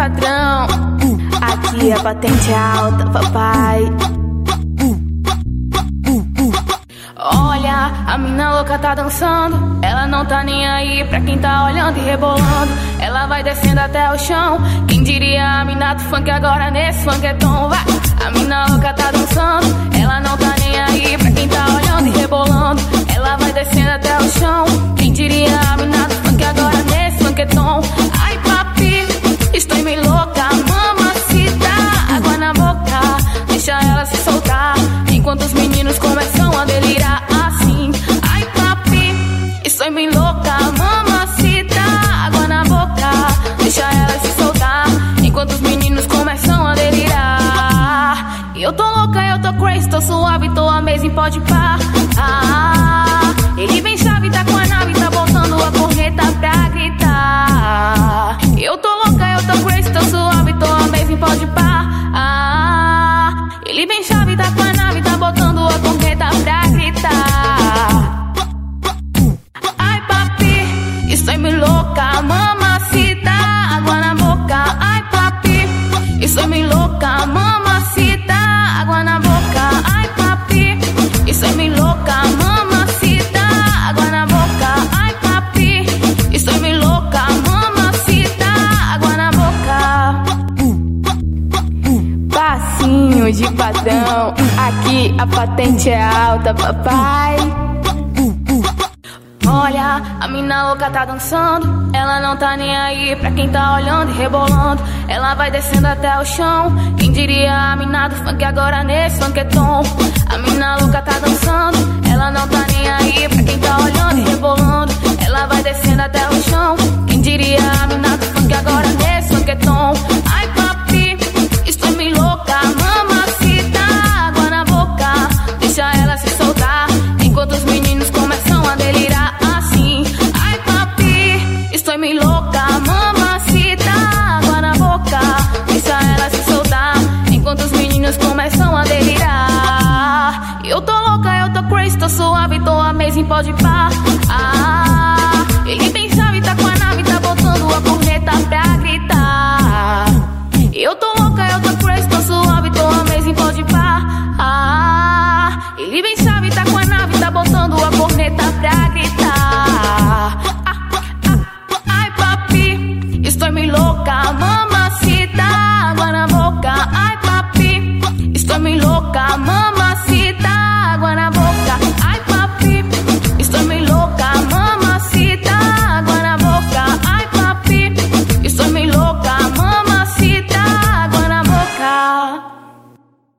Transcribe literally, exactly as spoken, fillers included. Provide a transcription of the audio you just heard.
patrão. Aqui a patente é alta, papai. Olha, a mina louca tá dançando. Ela não tá nem aí pra quem tá olhando e rebolando. Ela vai descendo até o chão. Quem diria a mina do funk agora nesse funketão. Vai! A mina louca tá dançando. Ela não tá nem aí pra quem tá olhando e rebolando. Ela vai descendo até o chão. Quem diria a mina do funk agora nesse funketão. Ai papi, estou meio louca. Mamacita, água na boca. Deixa ela se soltar enquanto os meninos começam a delirar assim. Ai papi, estou meio louca. Mamacita, água na boca. Deixa ela se soltar enquanto os meninos começam a delirar. Eu tô louca, eu tô crazy, tô suave, tô amazing, pode pá. Ah, ele vem chave, tá com a nave, tá botando a corneta pra gritar. Eu tô louca, eu tô crazy, tô suave, tô amazing, pode pá. Ah, ele vem chave, tá com a nave, tá botando a corneta pra gritar. Ai papi, estou meio louca, mamacita, água na boca. Ai papi, estou meio louca, mamacita, água na boca. Ai papi, estou meio louca, mamacita, água na boca. Ai papi, estou meio louca, mamacita, água na boca. Passinho de padrão, aqui a patente é alta, papai. Olha, a mina louca tá dançando. Ela não tá nem aí pra quem tá olhando e rebolando. Ela vai descendo até o chão. Quem diria a mina do funk agora nesse funketão. A mina louca tá dançando. Ela não tá nem aí pra quem tá olhando e rebolando. Ela vai descendo até o chão. Quem diria a mina do funk agora nesse funketão. Ai papi, estou meio louca. Mamacita, água na boca. Deixa ela se soltar enquanto os meninos começam a delirar assim. Ai papi, estou meio louca. Mamacita, água na boca. Deixa ela se soltar enquanto os meninos começam a delirar. Eu tô louca, eu tô crazy, tô suave, tô amazing, pode pá. Ah, ele vem chave, tá com a nave, tá botando a corneta pra gritar. Eu tô louca, eu tô crazy, tô suave, tô amazing, pode pá. Ah, ele vem chave, tá com a nave, tá botando a corneta pra gritar. Ah, ah, ai papi, estou meio louca, mamacita, água na boca. Ai papi, estou meio louca, mamacita, água na boca.